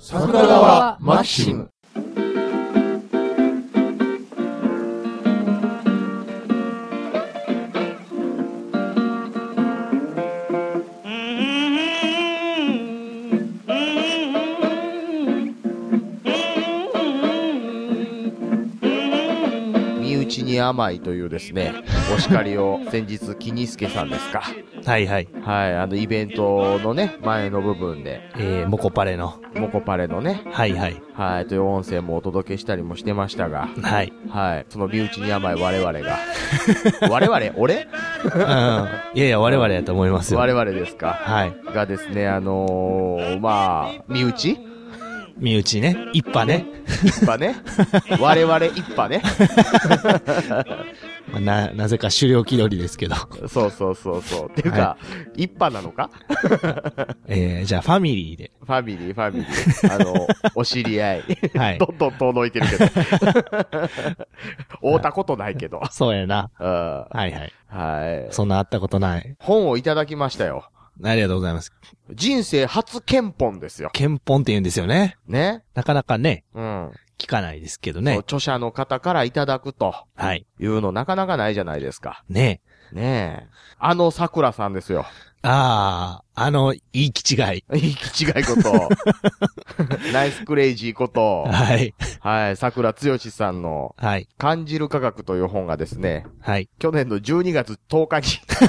桜川マキシム。 身内に甘いというですね、お叱りを先日、キニスケさんですか。 はいはい。 はい、イベントのね、前の部分で。 モコパレの。 モコパレのね。 はいはい。 はい、という音声もお届けしたりもしてましたが。 はい。 はい、その身内に甘い我々が。我々俺うん。いやいや、我々やと思いますよ。 我々ですか。 はい。 がですね、まあ、身内身内ね。一派ね。 一派ね。我々一派ね。 なぜか狩猟気取りですけど。 そうそうそうそう。っていうか、はい、一派なのかじゃあファミリーで。 ファミリー。お知り合い。 はい。 どんどん遠のいてるけど。会ったことないけど。 そうやな。 はいはい。 はい。 そんな会ったことない。 本をいただきましたよ。 ありがとうございます。 人生初憲本ですよ。 憲本って言うんですよね。 ね。 なかなかね。 うん。 聞かないですけどね。 著者の方からいただくと。 はい。 いうのなかなかないじゃないですか。 ねえ。ねえ。桜さんですよ。 いい気違い。 いい気違いこと。ナイスクレイジーこと。 はい。 はい。桜剛さんの。 はい。 感じる科学という本がですね。 はい。 去年の12月10日に。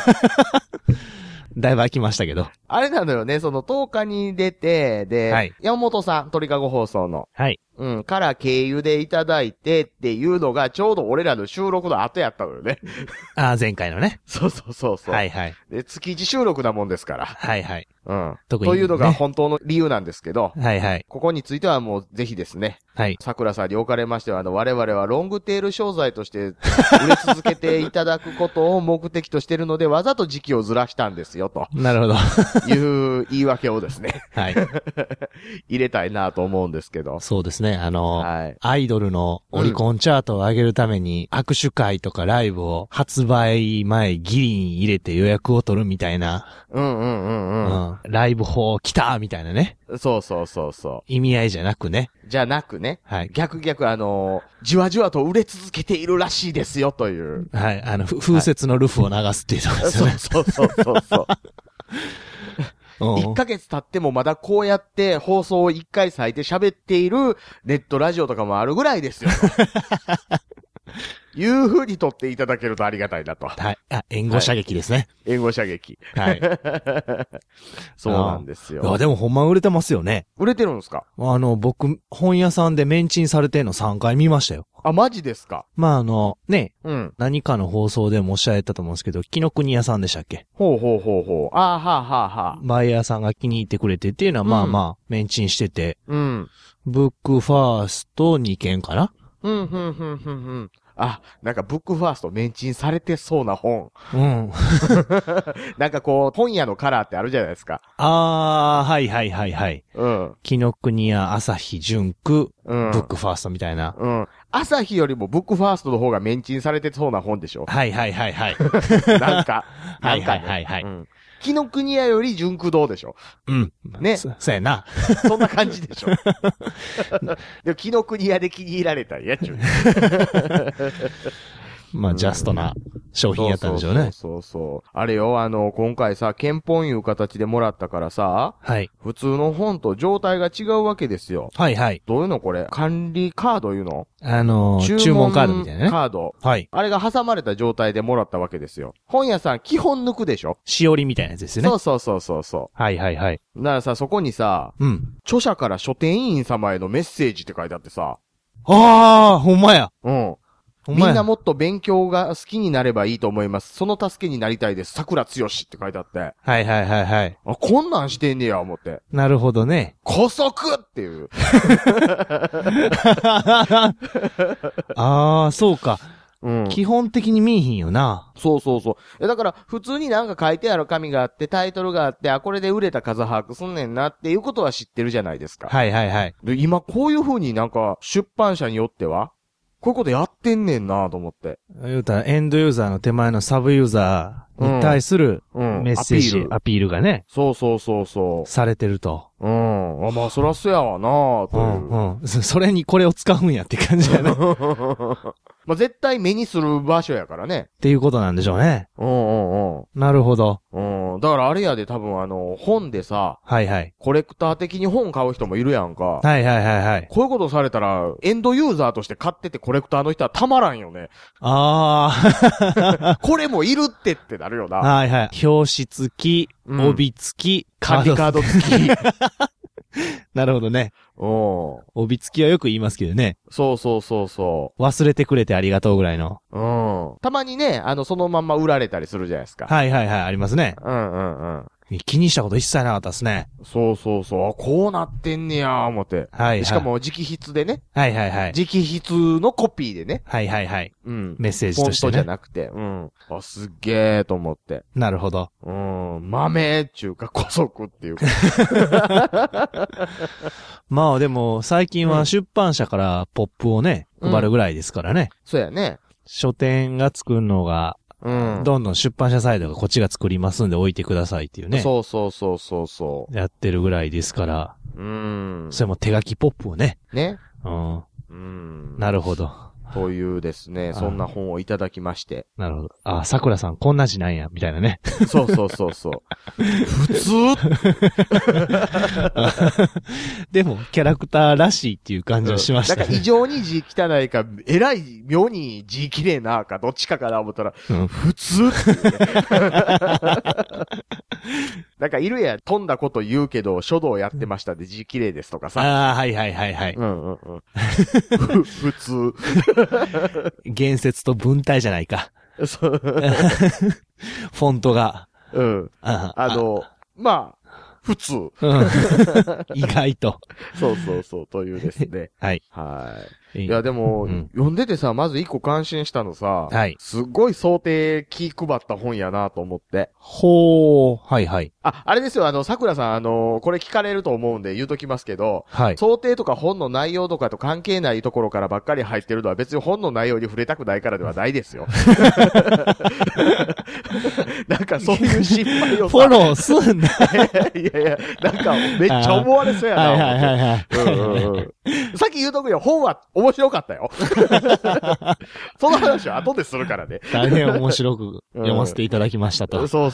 だいぶ飽きましたけど。 あれなのよね、その10日に出て、で、はい、山本さん、鳥かご放送の。 はい。 うん、から経由でいただいてっていうのがちょうど俺らの収録の後やったのよね。 前回のね。 そうそうそうそう。 はいはい。 で、月1収録なもんですから。 はいはい。 うん。特に、ね。というのが本当の理由なんですけど。 はいはい。 ここについてはもうぜひですね。 はい。 桜さんにおかれましては、我々はロングテール商材として売れ続けていただくことを目的としているので、わざと時期をずらしたんですよ、と。 なるほど。 いう言い訳をですね。 はい。 入れたいなと思うんですけど。 そうですね。 はい。 アイドルのオリコンチャートを上げるために、握手会とかライブを発売前ギリに入れて予約を取るみたいな。 うん。 ライブ法来たみたいなね。 そうそうそうそう。 意味合いじゃなくね。 じゃなくね。 はい。 逆じわじわと売れ続けているらしいですよという。 はい。風雪のルフを流すっていうところですよね。 そう。1ヶ月経ってもまだこうやって放送を1回割いて喋っているネットラジオとかもあるぐらいですよ。いう風に撮っていただけるとありがたいなと。 はい。援護射撃ですね。 はい、援護射撃。 はい。 そうなんですよ。 でもほんま売れてますよね。 売れてるんですか？ 僕、本屋さんでメンチンされてんの3回見ましたよ。 あ、マジですか？ ね。 うん。 何かの放送でもおっしゃったと思うんですけど、紀ノ国屋さんでしたっけ？ ほう。はあ。 バイヤーさんが気に入ってくれてっていうのはメンチンしてて。 うん。 ブックファースト2件かな？ うん。あ、なんかブックファーストメンチンされてそうな本。 うん。 なんかこう、本屋のカラーってあるじゃないですか。 はい。 うん。 紀ノ国屋、朝日、純区、ブックファーストみたいな。 うん。朝日よりもブックファーストの方がメンチンされてそうな本でしょ。 はい。なんか。 はい。 うん紀ノ国屋より純駆動でしょ。 うん。 ね。 そうやな。 そんな感じでしょ。でも紀ノ国屋で気に入られたんやっちゅう。 ジャストな商品やったんでしょうね。 そう。あれよ、今回さ、憲本いう形でもらったからさ、 はい。 普通の本と状態が違うわけですよ。 はい。 どういうのこれ？管理カードいうの？ 注文カードみたいなね。 カード。 はい。 あれが挟まれた状態でもらったわけですよ。本屋さん基本抜くでしょ？ しおりみたいなやつですよね。 そう。 はい。 だからさ、そこにさ、著者から書店員様へのメッセージって書いてあってさ。 ほんまや。 うん。みんなもっと勉強が好きになればいいと思います。その助けになりたいです。桜剛って書いてあって。 はい。あ、 こんなんしてんねや、思って。 なるほどね。 古速っていう。 そうか。 うん。 基本的に見えひんよな。 そう。だから、普通になんか書いてある紙があって、タイトルがあって、これで売れた数把握すんねんなっていうことは知ってるじゃないですか。 はい。 で、今こういう風になんか、出版社によっては、こういうことやってんねんなと思って。 言うたら、エンドユーザーの手前のサブユーザに対するうん。 メッセージ、アピールがね、 そうそうそうそされてると。 う。うん。まあ、そらそうやわなという。 うん。それにこれを使うんやって感じやね。っまあ、絶対目にする場所やからね。 ていうことなんでしょうね。 うん。 なるほど。 うん。だからあれやで多分本でさ、 はいはい。 コレクター的に本買う人もいるやんか。 はいはいはいはい。 こういうことされたら、エンドユーザーとして買っててコレクターの人はたまらんよね。 あこれもいるってなるよあ。 な。 はいはい。表紙付き、 うん帯付き、 管理カード付き。 なるほどね。 うん。 帯付きはよく言いますけどね。 そうそうそうそ忘れてくれてありがとうぐらいの。 う。うん。たまにね、そのまんま売られたりするじゃないですか。 はいはいはい、ありますね。 うん。 気にしたこと一切なかったですね。 そうそうそう。あ、こうなってんねや、思って。 はいはい。 しかも直筆でね。 はいはいはい。 直筆のコピーでね。 はいはいはい。 うん。 メッセージとしてフォントじゃね。 なくて。うん。あ、すっげえと思って。 なるほど。 うん。豆っていうか、古速っていうか。 まあでも、最近は出版社からポップをね、 うん配るぐらいですからね。 そうやね。 書店が作るのが、 うん。 どんどん出版社サイドがこっちが作りますんで置いてくださいっていうね。 そうそうそうそうそやってるぐらいですから。 う。うん。 それも手書きポップをね。 ね。 うん。 うん。 なるほど。 というですね、そんな本をいただきまして。 なるほど。あ、桜さんこんな字なんや、みたいなね。 そうそうそうそう。普通でも、キャラクターらしいっていう感じはしましたね。 なんか異常に字汚いか、えらい妙に字綺麗なか、どっちかかな思ったら、 うん普通っていうねなんかいるやん、飛んだこと言うけど、書道やってましたで字綺麗ですとかさ。 ああ、はいはいはいはい。 うん。普通。 言説と文体じゃないか。 そう。 フォントが。 うん。まあ、普通。 うん意外と。 そうそうそう、というですね。 はい。 はい。いや、でも、 うん読んでてさ、まず一個感心したのさ、 はいすっごい想定気配った本やなと思って。 ほー。はいはい。 あれですよ、桜さん、これ聞かれると思うんで言うときますけど、 はい。 想定とか本の内容とかと関係ないところからばっかり入ってるのは別に本の内容に触れたくないからではないですよ。なんかそういう失敗をさ。 フォローすんな。 いや、なんかめっちゃ思われそうやな。 はいはいはいはい。 さっき言うとくよ、本は面白かったよ。その話は後でするからね。 大変面白く読ませていただきましたと。 そう。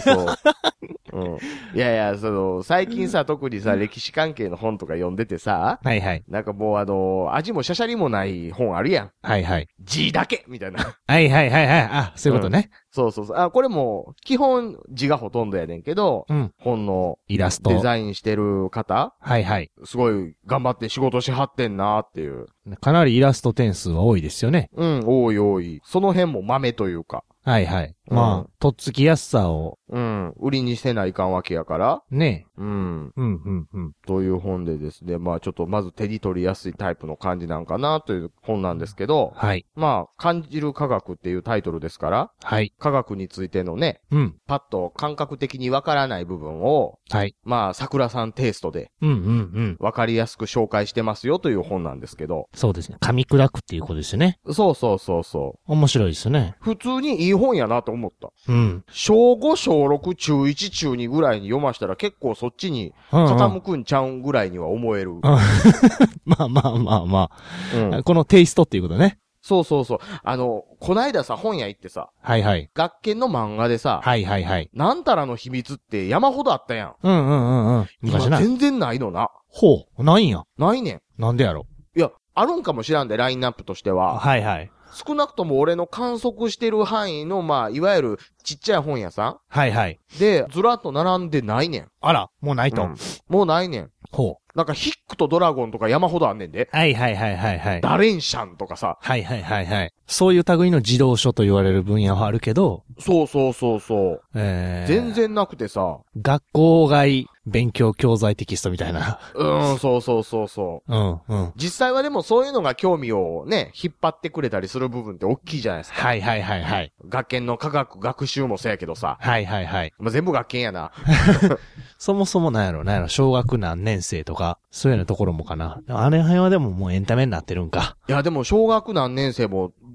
いや、最近さ、特にさ、歴史関係の本とか読んでてさ、 はいはい。 なんかもう味もシャシャリもない本あるやん。 はいはい。 字だけみたいな。 はいはいはいはい。あ、そういうことね。 そう。これも、基本字がほとんどやねんけど、 うん。 本のイラスト。 デザインしてる方、 はいはい。 すごい頑張って仕事しはってんなっていう。 かなりイラスト点数は多いですよね。 うん、多い。その辺も豆というか。 はいはい。 うんまあ、とっつきやすさを、 売りにせないかんわけやから。 ね。 うん。 うん。 という本でですね、まあちょっとまず手に取りやすいタイプの感じなんかなという本なんですけど、 はい。 まあ感じる科学っていうタイトルですから、 はい。 科学についてのね、 うん。 パッと感覚的にわからない部分を、 はい。 まあ桜さんテイストでうん。 わかりやすく紹介してますよという本なんですけど、 そうですね。噛み砕くっていうことですよね。 そう。 面白いですよね。 普通にいい本やなと思った。 うん。 小5、小6、中1、中2ぐらいに読ましたら結構そっちに傾くんちゃうんぐらいには思える。 まあ。 うんこのテイストっていうことね。 そう。こないださ、本屋行ってさ、 はいはい。 学研の漫画でさ、 はい。 なんたらの秘密って山ほどあったやん。 うん。昔な。 今全然ないのな。 ほう。ないんや。 ないねん。 なんでやろ。 いや、あるんかもしらんで、ラインナップとしては。 はい。 少なくとも俺の観測してる範囲の、まあ、いわゆるちっちゃい本屋さはい。 んで、ずらっと並んでないねん。 あら、もうないと。 もうないねん。 ほう。 なんかヒックとドラゴンとか山ほどあんねんで。 はい。 ダレンシャンとかさ。 はい。そういう類の児童書と言われる分野はあるけど、 そう。全然なくてさ。 学校外勉強教材テキストみたいな。 そう。 うん。 実際はでもそういうのが興味をね、引っ張ってくれたりする部分って大きいじゃないですか。 はい。 学研の科学学習もそうやけどさ。 はい。 まあ、全部学研やな。 そもそもなんやろ、小学何年生とか、そういうようなところもかな。あれ辺はでももうエンタメになってるんか。 いや、でも小学何年生も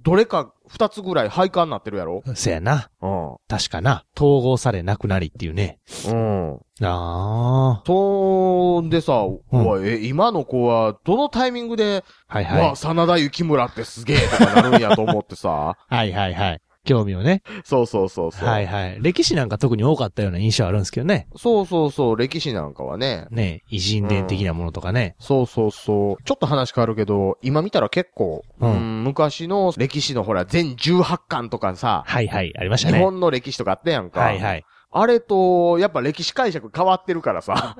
どれか2つぐらい廃刊になってるやろ？ せやな。 うん。 確かな。統合されなくなりっていうね。 うん。 ああ。 そうでさ、今の子はどのタイミングで、 はいはい。 わ、真田幸村ってすげえとかなるんやと思ってさ。 はいはいはい。興味をね。 そうそうそうそう。 はいはい。歴史なんか特に多かったような印象あるんですけどね。 そうそうそう、歴史なんかはね。 ね、偉人伝的なものとかね。 そうそうそう。ちょっと話変わるけど、今見たら結構、昔の歴史のほら、全18巻とかさ。 はいはい、ありましたね。 日本の歴史とかあったやんか。 はいはい。 あれと、やっぱ歴史解釈変わってるからさ。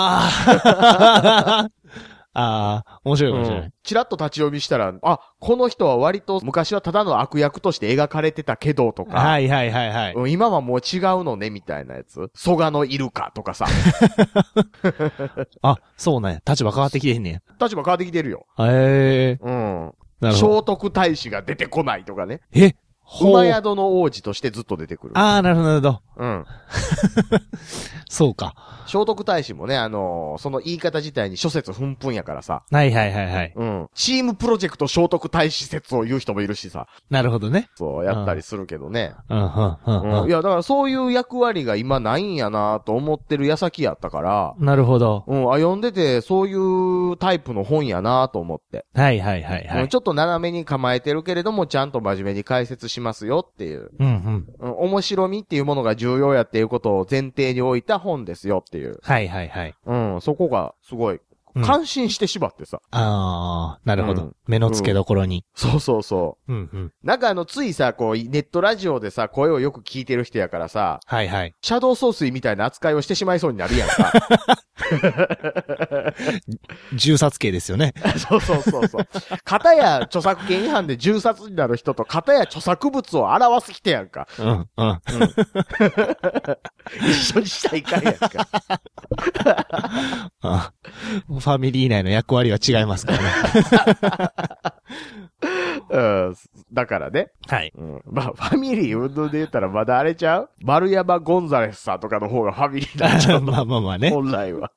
ああ。ああ、面白いかもしれない。 チラッと立ち読みしたら、あ、この人は割と昔はただの悪役として描かれてたけどとか。 はいはいはいはい。 今はもう違うのね、みたいなやつ。蘇我のイルカとかさ。 あ、そうね。立場変わってきてんねん。 立場変わってきてるよ。 へえ。 うん。 なるほど。 聖徳太子が出てこないとかね。 馬宿の王子としてずっと出てくる。 ああ、なるほどなるほど。 うん。 そうか。 聖徳太子もね、その言い方自体に諸説奮々やからさ。 はいはいはいはい。 うん。チームプロジェクト聖徳太子説を言う人もいるしさ。 なるほどね。 そう、やったりするけどね。 いや、 だからそういう役割が今ないんやなと思ってる矢先やったから。 なるほど。 読んでてそういうタイプの本やなと思って。 はいはいはいはい。 ちょっと斜めに構えてるけれども、ちゃんと真面目に解説しますよっていう。面白みっていうものが重要やっていうことを前提に置いた本ですよっていう。 はいはいはい。 そこがすごい、感心してしまってさ。 ああ、なるほど。目の付けどころに。 そうそうそう。なんかついさ、こう、ネットラジオでさ、声をよく聞いてる人やからさ。 はいはい。 シャドウ総帥みたいな扱いをしてしまいそうになるやんか。 銃殺刑ですよね。 そうそうそうそう。片や著作権違反で銃殺になる人と、片や著作物を表す人やんか。一緒にしたらいかんやんか。 ファミリー内の役割は違いますからね。だからね。 はい。 まあ、ファミリー運動で言ったらまだあれちゃう？丸山ゴンザレスさんとかの方がファミリーなんちゃうまあまあまあね。 本来は。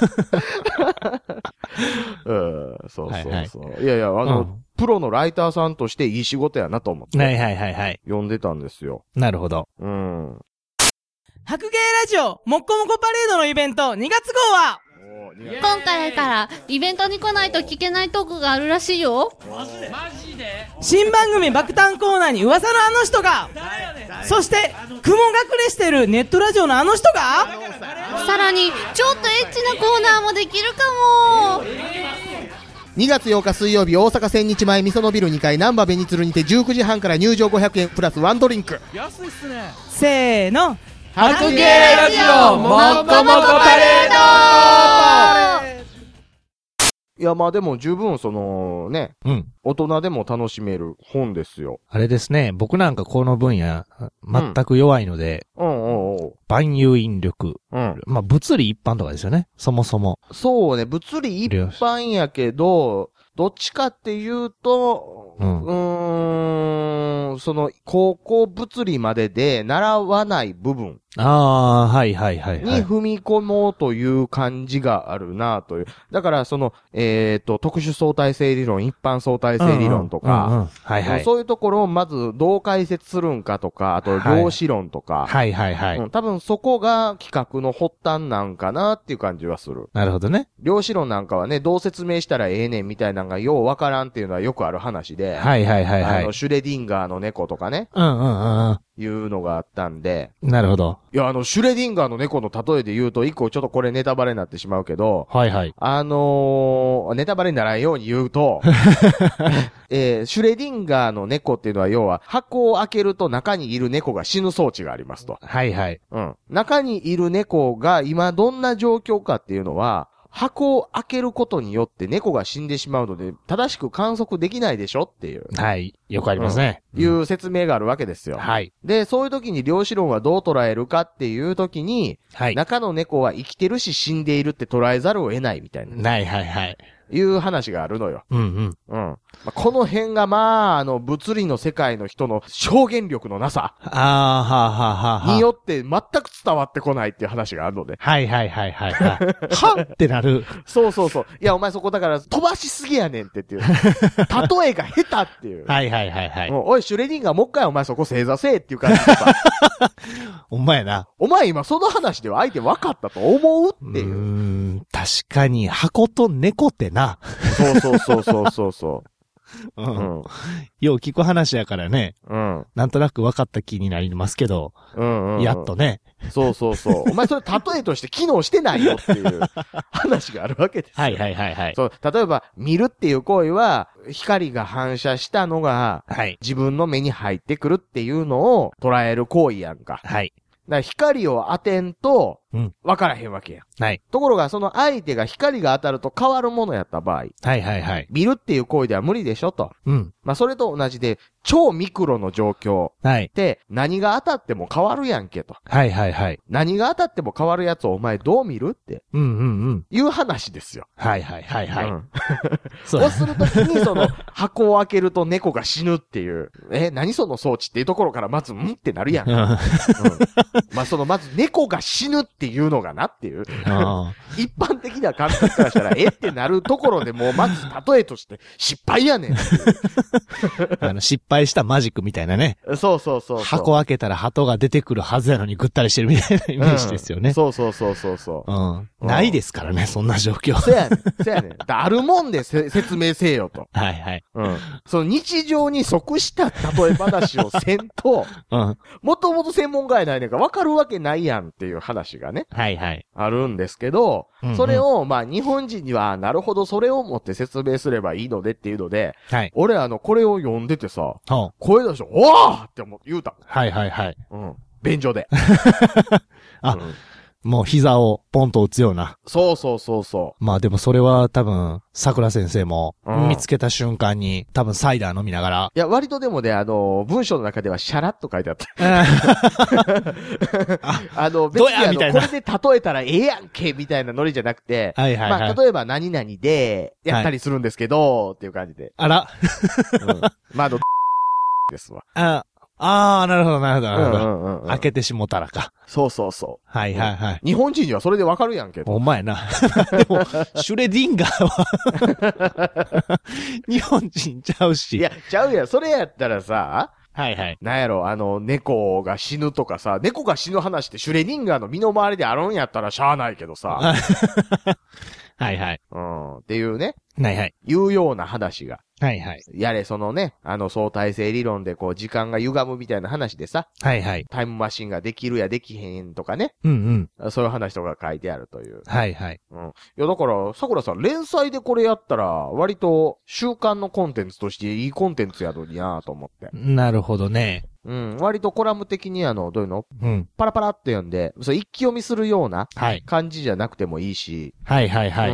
そうそうそう。いやいや、プロのライターさんとしていい仕事やなと思って。 はいはいはいはい。 読んでたんですよ。 なるほど。 白芸ラジオもっこもこパレードのイベント2月号は今回からイベントに来ないと聞けないトークがあるらしいよ。 マジで新番組爆誕コーナーに噂のあの人が、そして雲隠れしてるネットラジオのあの人が、 さらにちょっとエッチなコーナーもできるかも。 2月8日水曜日、大阪千日前みそのビル2階難波紅鶴にて19時半から入場500円プラスワンドリンク。 安いっすね。せーの、 白芸ラジオもっこもこパレード。 いや、まあでも十分ね、大人でも楽しめる本ですよ。 あれですね、僕なんかこの分野、全く弱いので、万有引力。まあ物理一般とかですよね、そもそも。 そうね、物理一般やけど、どっちかっていうと、高校物理までで習わない部分。 はいはいはい。 に踏み込もうという感じがあるなという。だから特殊相対性理論、一般相対性理論とか、そういうところをまずどう解説するんかとか、あと量子論とか。多分そこが企画の発端なんかなっていう感じはする。 なるほどね。 量子論なんかはね、どう説明したらええねんみたいなのがようわからんっていうのはよくある話で。シュレディンガーの猫とかね。いうのがあったんで。 なるほど。 いや、シュレディンガーの猫の例えで言うと、一個ちょっとこれネタバレになってしまうけど、ネタバレにならんように言うと、シュレディンガーの猫っていうのは要は、箱を開けると中にいる猫が死ぬ装置がありますと。中にいる猫が今どんな状況かっていうのは、箱を開けることによって猫が死んでしまうので、正しく観測できないでしょっていう。 よくありますね。 いう説明があるわけですよ。で、そういう時に量子論はどう捉えるかっていう時に、中の猫は生きてるし死んでいるって捉えざるを得ないみたいな。 いう話があるのよ。 うんうん。 うん。この辺が物理の世界の人の表現力のなさ。によって全く伝わってこないっていう話があるので。 はいはいはいはい。はってなる。 そうそうそう。いや、お前そこだから飛ばしすぎやねんっていう。例えが下手っていう。 はいはいはいはい。 おい、シュレディンガーもう一回お前そこ正座せえっていう感じでさ。 お前な。 お前今その話では相手分かったと思うっていう。 確かに箱と猫ってな。 そう。 うん。よう聞く話やからね。うん。なんとなく分かった気になりますけど。やっとね。 そう。お前それ例えとして機能してないよっていう話があるわけですよ。 はい。 そう、例えば見るっていう行為は、光が反射したのが、自分の目に入ってくるっていうのを捉える行為やんか。はい。だから光を当てんと、分からへんわけや。はい。ところが、その相手が光が当たると変わるものやった場合。はい。見るっていう行為では無理でしょと。うん。それと同じで、超ミクロの状況。はい。で、何が当たっても変わるやんけと。はい。何が当たっても変わるやつをお前どう見るって。いう話ですよ。はい。そうするときに、その、箱を開けると猫が死ぬっていう。何その装置っていうところからまず、ってなるやん。まず猫が死ぬっていうのがなっていう。一般的な感覚からしたら、ってなるところでもうまず例えとして失敗やねん。 失敗したマジックみたいなね。 そう。 箱開けたら鳩が出てくるはずやのにぐったりしてるみたいなイメージですよね。 そう。 ないですからね、そんな状況。 そうやねん。あるもんで説明せよと。はい。その日常に即した例え話をせんと、もともと専門家やないねんから分かるわけないやんっていう話がね。はい。あるんですけど、それを、日本人には、なるほど、それをもって説明すればいいのでっていうので、俺これを読んでてさ、声出して、おーって言うた。はい。便所で。 もう膝をポンと打つような。 そう。 でもそれは多分、桜先生も見つけた瞬間に多分サイダー飲みながら。 いや、割とでもね、文章の中ではシャラッと書いてあった。別にこれで例えたらええやんけみたいなノリじゃなくて、例えば何々でやったりするんですけど、っていう感じで。 あら。 ですわ。 なるほど。開けてしもたらか。 そう。 はい。 日本人にはそれでわかるやんけど。 お前な。でも、シュレディンガーは、日本人ちゃうし。 いや、ちゃうやん。それやったらさ、 はい。 なんやろ、猫が死ぬとかさ、猫が死ぬ話ってシュレディンガーの身の回りであるんやったらしゃあないけどさ。 はい。 っていうね。 はい。 いうような話が。 はい。 やれ、そのね、相対性理論で時間が歪むみたいな話でさ。はい。タイムマシンができるやできへんとかね。そういう話とか書いてあるという。はい。いや、だから、桜さん、連載でこれやったら、割と、週刊のコンテンツとしていいコンテンツやのになと思って。 なるほどね。 割とコラム的にどういうのパラパラって読んで、一気読みするような感じじゃなくてもいいし、はい。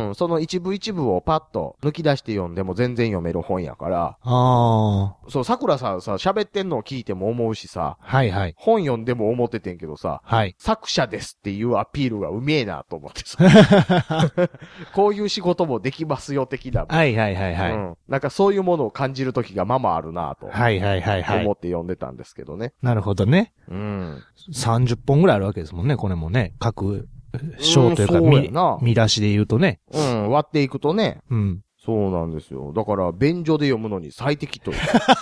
その一部一部をパッと抜き出して読んでも全然読める本やから、そう、桜さんさ、喋ってんのを聞いても思うしさ、はい。本読んでも思っててんけどさ、はい。作者ですっていうアピールがうめえなと思ってさ、こういう仕事もできますよ的な。はい。なんかそういうものを感じる時がままあるなと。はい。思って読んでたんですけどね。 なるほどね。30本ぐらいあるわけですもんね、これもね。各章というか、見出しで言うとね。 割っていくとね。そうなんですよ。だから、便所で読むのに最適という。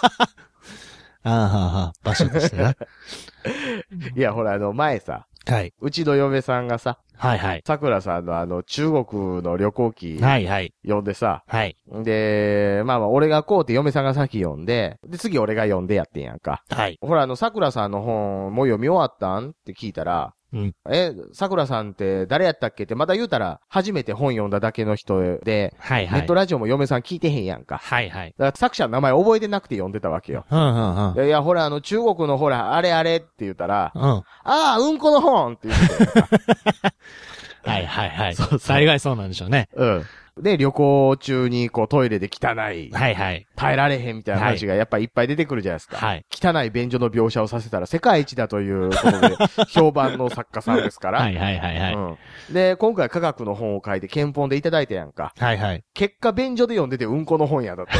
場所としてな。 いや、ほら、前さ。はい。うちの嫁さんがさ。はい。桜さんの中国の旅行記。はい。読んでさ。はい。で、俺がこうって嫁さんが先読んで、で、次俺が読んでやってんやんか。はい。ほら、桜さんの本、もう読み終わったんって聞いたら、桜さんって誰やったっけってまた言うたら、初めて本読んだだけの人で、ネットラジオも嫁さん聞いてへんやんか。だから作者の名前覚えてなくて読んでたわけよ。いや、ほら、中国のほら、あれって言ったら、うんこの本って言ってた。 はい。大概そうなんでしょうね。 で、旅行中にこうトイレで汚い。 はいはい。 耐えられへんみたいな話がやっぱいっぱい出てくるじゃないですか。はい。汚い便所の描写をさせたら世界一だということで、評判の作家さんですから。 はいはいはいはい。うん。 で、今回科学の本を書いて検本でいただいたやんか。 はいはい。 結果便所で読んでてうんこの本やだった。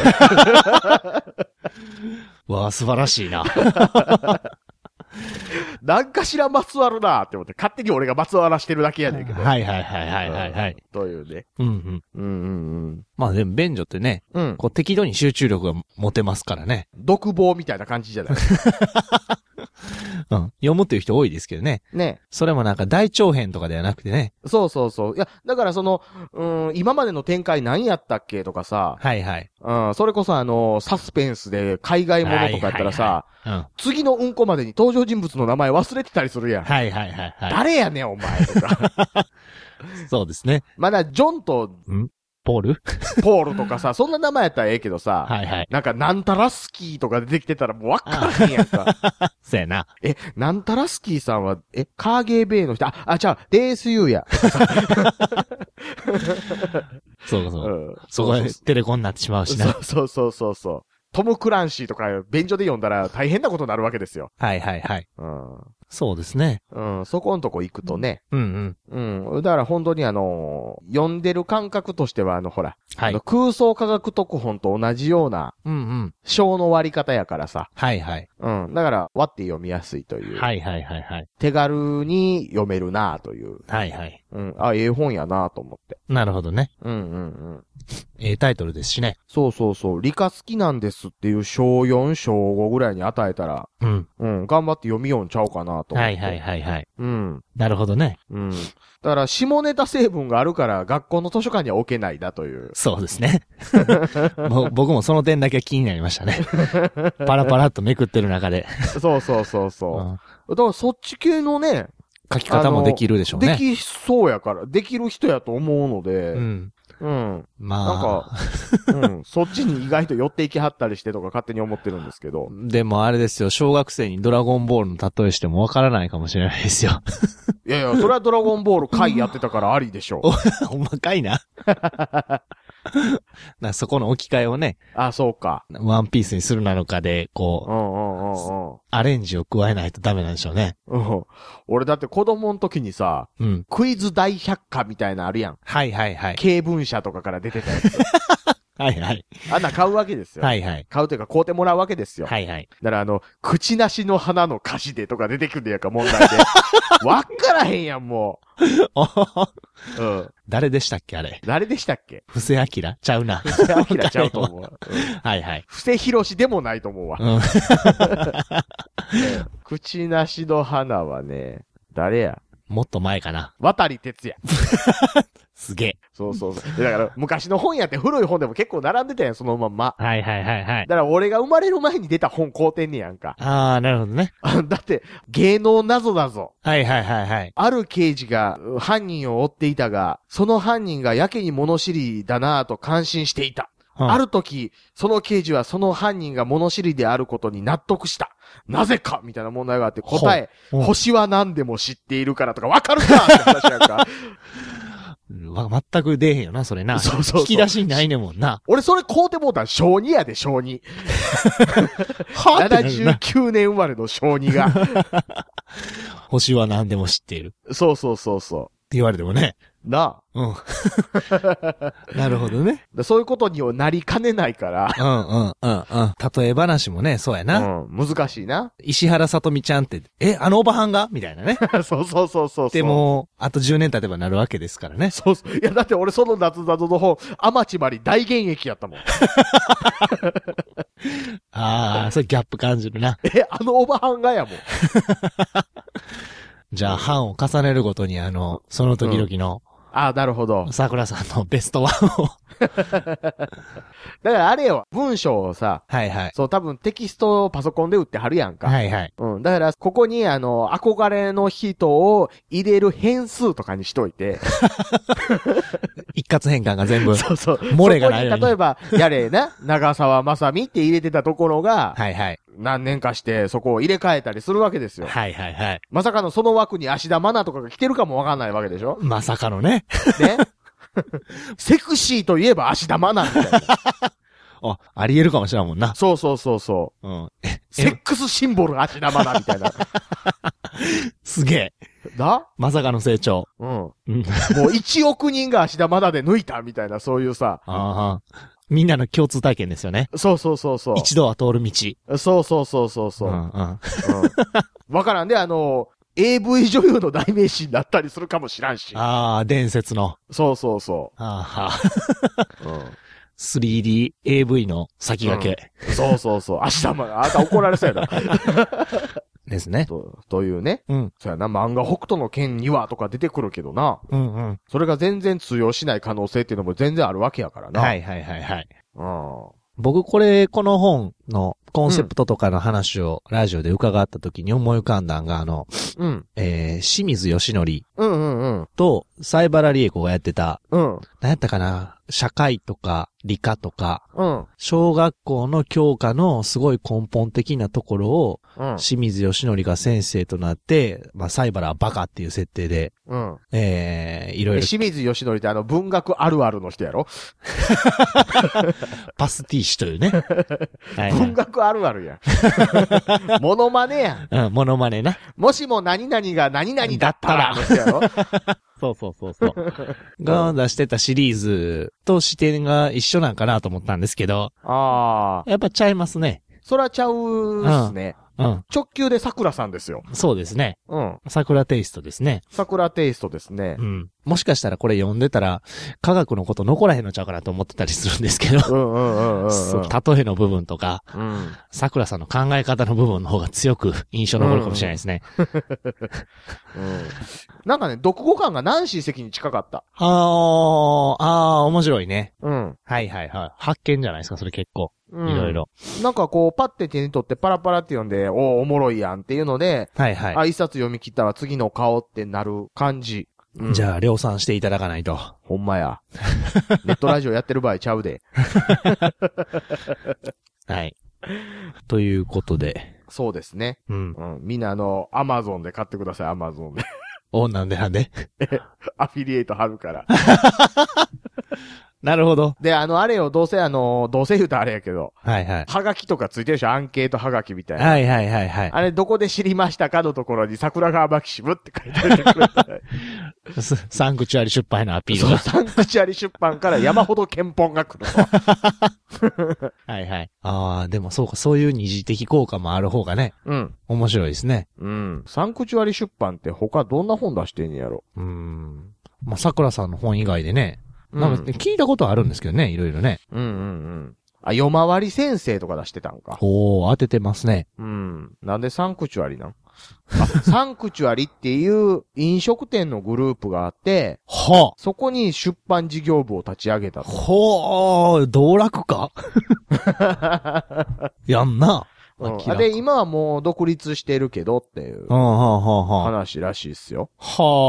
わあ、素晴らしいな。 なんかしらまつわるなーって思って、勝手に俺がまつわらしてるだけやねんけど。 はいはいはいはいはいはい。 というね。 うんうん。うんうんうん。まあでも便所ってね、うん。こう適度に集中力が持てますからね。 独房みたいな感じじゃないうん。読むっていう人多いですけどね。ね。それもなんか大長編とかではなくてね。 そうそうそう。いや、だから今までの展開何やったっけとかさ。 はいはい。 うん、それこそサスペンスで海外ものとかやったらさ、はいはいはい、うん、次のうんこまでに登場人物の名前忘れてたりするやん。 はいはいはい、はい。 誰やねんお前とか。 そうですね。 まだジョンと、 ポールとかさ、そんな名前やったらええけどさ、はいはい。なんか、なんたらスキーとか出てきてたらもうわからへんやんか。 そうやな。 なんたらスキーさんは、カーゲーベイの人、じゃあ、レースユーや。 そうかそう。うん、そこでテレコになってしまうしな。 そう。トム・クランシーとか便所で読んだら大変なことになるわけですよ。 はいはいはい。うん。そうですね。 うん、そこのとこ行くとね。 うんうん。うん。だから本当に読んでる感覚としてはほら。 はい。 空想科学特本と同じような。 うんうん。 章の割り方やからさ。 はいはい。 うん。だから割って読みやすいという。 はいはいはいはい。 手軽に読めるなという。 はいはい。 うん。ええ本やなと思って。 なるほどね。 うんうんうん。 タイトルですしね。 そう。理科好きなんですっていう小4、小5ぐらいに与えたら。 うん。 うん。頑張って読みようんちゃうかなと思って。 はいはいはいはい。 うん。 なるほどね。 うん。だから下ネタ成分があるから学校の図書館には置けないだという。 そうですね。僕もその点だけ気になりましたね。パラパラっとめくってる中で。 そう。うん、だからそっち系のね。 書き方もできるでしょうね。 できそうやから、できる人やと思うので。 うん。 うん。 まあ。なんか、うん。そっちに意外と寄っていきはったりしてとか勝手に思ってるんですけど。 でもあれですよ、小学生にドラゴンボールの例えしてもわからないかもしれないですよ。 いや、それはドラゴンボール回やってたからありでしょう。 ほんまかいな。そこの置き換えをね。 あ、そうか。 ワンピースにするなのかで、こう、アレンジを加えないとダメなんでしょうね。 うん。俺だって子供の時にさ、 うん、 クイズ大百科みたいなあるやん。 はいはいはい。 経文社とかから出てたやつ。 はいはい。 あんな買うわけですよ。 はいはい。 買うというか買うてもらうわけですよ。 はいはい。 だから口なしの花の歌詞でとか出てくんねやんか、問題で。わっからへんやん、もう。うん。 誰でしたっけ、あれ。 誰でしたっけ？ 布施明ちゃうな。 布施明ちゃうと思う。 はいはい。 布施宏でもないと思うわ。 うん。 口なしの花はね、誰や？ もっと前かな。 渡哲也。 すげえ。 そう。だから、昔の本やって古い本でも結構並んでたやん、そのまんま。 はいはいはいはい。 だから俺が生まれる前に出た本買うてんねやんか。 ああ、なるほどね。 だって、芸能謎だぞ。 はいはいはいはい。 ある刑事が犯人を追っていたが、その犯人がやけに物知りだなぁと感心していた。ある時、その刑事はその犯人が物知りであることに納得した。なぜかみたいな問題があって、答え、星は何でも知っているからとかわかるかって話やんか。 全く出えへんよな、それな。 そう。 引き出しにないねもんな。 俺それ買うてもうたん小2やで、小2。79年生まれの小2が。 星は何でも知っている。 そう。 って言われてもね。 なあ。 うん。なるほどね。 そういうことにはなりかねないから。 例え話もね、そうやな。 うん、難しいな。 石原さとみちゃんって、あのおばはんがみたいなね。 そう。 でも、あと10年経てばなるわけですからね。 そう。いや、だって俺その夏謎の本、天地まり大現役やったもん。 ああ、それギャップ感じるな。 あのおばはんがやもん。 じゃあ、版を重ねるごとにその時々の、 ああ、なるほど。 桜さんのベストワンを。 だからあれよ、文章をさ、 はいはい。 そう、多分テキストをパソコンで打ってはるやんか。 はいはい。 うん。だから、ここに憧れの人を入れる変数とかにしといて。 一括変換が全部。 そう。 漏れがないように。 例えば、やれな、長澤まさみって入れてたところが、 はいはい。 何年かしてそこを入れ替えたりするわけですよ。 はいはいはい。 まさかのその枠に芦田愛菜とかが来てるかもわかんないわけでしょ？ まさかのね。 ね。 セクシーといえば芦田愛菜みたいな。 あり得るかもしれんもんな。 そうそうそうそう。うん。セックスシンボル芦田愛菜みたいな。 すげえ。まさかの成長。 うん。もう1億人が芦田愛菜で抜いたみたいな、そういうさ。 みんなの共通体験ですよね。 そうそうそうそう。 一度は通る道。 そうそうそうそうそう。わからんで、AV 女優の代名詞になったりするかもしらんし。 伝説の。 そうそうそう。 3D AV の先駆け。 そうそうそう。明日も、あなた怒られそうやな。 ですね。 というね。そうやな、漫画北斗の剣にはとか出てくるけどな。それが全然通用しない可能性っていうのも全然あるわけやからな。 はいはいはいはい。僕この本のコンセプトとかの話をラジオで伺った時に思い浮かんだんが、清水義則と西原理恵子がやってた、何やったかな、社会とか理科とか、小学校の教科のすごい根本的なところを、清水義則が先生となって、西原はバカっていう設定で、いろいろ。 清水義則って文学あるあるの人やろパスティッシュというね。 文学あるあるやん。モノマネやん。モノマネな。 もしも何々が何々だったらの人やろそうそうそうそう。が出してたシリーズと視点が一緒なんかなと思ったんですけど。やっぱちゃいますね。 そらちゃうっすね。直球で桜さんですよ。 そうですね。桜テイストですね。 桜テイストですね。 もしかしたらこれ読んでたら、科学のこと残らへんのちゃうかなと思ってたりするんですけど。例えの部分とか、桜さんの考え方の部分の方が強く印象残るかもしれないですね。 なんかね、読後感がナンシー関に近かった。 面白いね。 はいはいはい。発見じゃないですか、それ結構。いろいろ。 なんかこう、パッて手に取ってパラパラって読んで、おもろいやんっていうので、一冊読み切ったら次の顔ってなる感じ。 じゃあ、量産していただかないと。 ほんまや。ネットラジオやってる場合ちゃうで。 はい。ということで。 そうですね。みんなアマゾンで買ってください、アマゾンで。 なんでアフィリエイト貼るから。 なるほど。 で、あれよ、どうせ言うたらあれやけど。 はいはい。 はがきとかついてるでしょ、アンケートはがきみたいな。 はいはいはいはい。 あれ、どこで知りましたかのところに、桜川マキシムって書いてあるくれたら。 サンクチュアリ出版へのアピール。 そう、サンクチュアリ出版から山ほど憲本が来ると。はいはい。でもそうか、そういう二次的効果もある方がね。面白いですね。 サンクチュアリ出版って他どんな本出してんやろ。 桜さんの本以外でね。なんか聞いたことあるんですけどね、いろいろね。 夜回り先生とか出してたんか。 当ててますね。 なんでサンクチュアリなんサンクチュアリっていう飲食店のグループがあって、そこに出版事業部を立ち上げたと。 道楽かやんな。 で、今はもう独立してるけどっていう話らしいっすよ。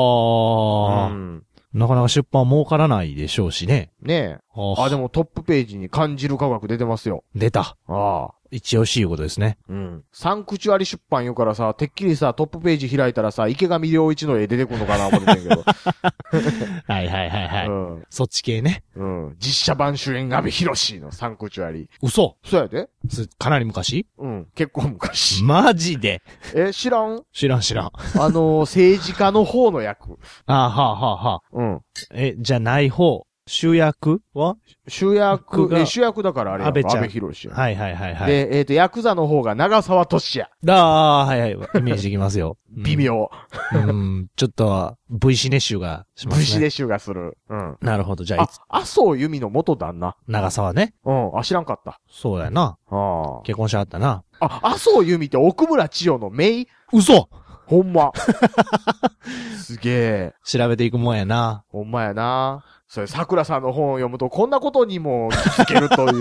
なかなか出版儲からないでしょうしね。 ねえ。でもトップページに感じる科学出てますよ。 出た。一応しいうことですね。 サンクチュアリ出版言うからさ、てっきりさ、トップページ開いたらさ、池上良一の絵出てくるのかな思ってたけど。 はいはいはいはい。そっち系ね。 実写版主演阿部寛のサンクチュアリ。 嘘。 そうやで。 かなり昔？ 結構昔。 マジで？ 知らん？ 知らん。 政治家の方の役。 じゃない方。主役は主役だからあれやん。安倍寛。 はいはいはいはい。 で、ヤクザの方が長沢俊也。 はいはい。イメージできますよ。 微妙。 ちょっと、V シネ集がしますね。 V シネ集がする。 なるほど。じゃあ、 麻生由美の元旦那。 長沢ね。 知らんかった。 そうやな。結婚しはったな。 麻生由美って奥村千代の姪？ 嘘！ ほんま。すげえ。 調べていくもんやな。 ほんまやな。それ、桜さんの本を読むと、こんなことにも気づけるという。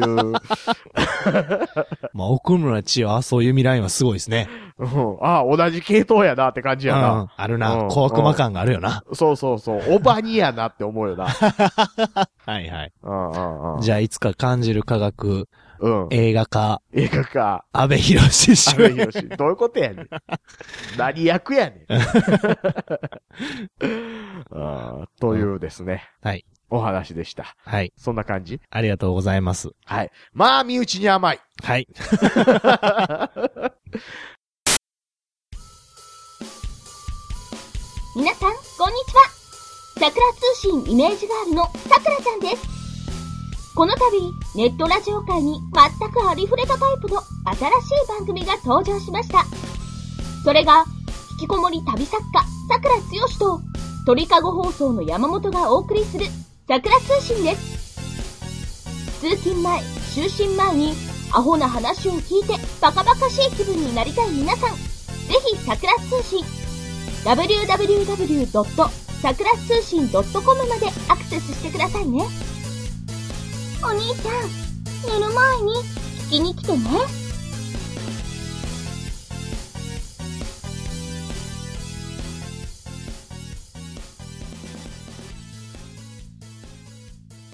奥村千代、そういう未来はすごいですね。 同じ系統やなって感じやな。 あるな。小悪魔感があるよな。 そうそうそう。おばにやなって思うよな。 はいはい。じゃあ、いつか感じる科学。映画化。安倍寛主演。 安倍寛。どういうことやねん。何役やねん。というですね。 はい。 お話でした。 はい。 そんな感じ？ ありがとうございます。 はい。まあ、身内に甘い。 はい。 皆さん、こんにちは。桜通信イメージガールのさくらちゃんです。この度、ネットラジオ界に全くありふれたタイプの新しい番組が登場しました。それが、引きこもり旅作家、さくらつよしと、鳥かご放送の山本がお送りする、桜通信です。通勤前、就寝前に、アホな話を聞いてバカバカしい気分になりたい皆さん、ぜひ桜通信、www. 桜通信 .com までアクセスしてくださいね。お兄ちゃん、寝る前に聞きに来てね。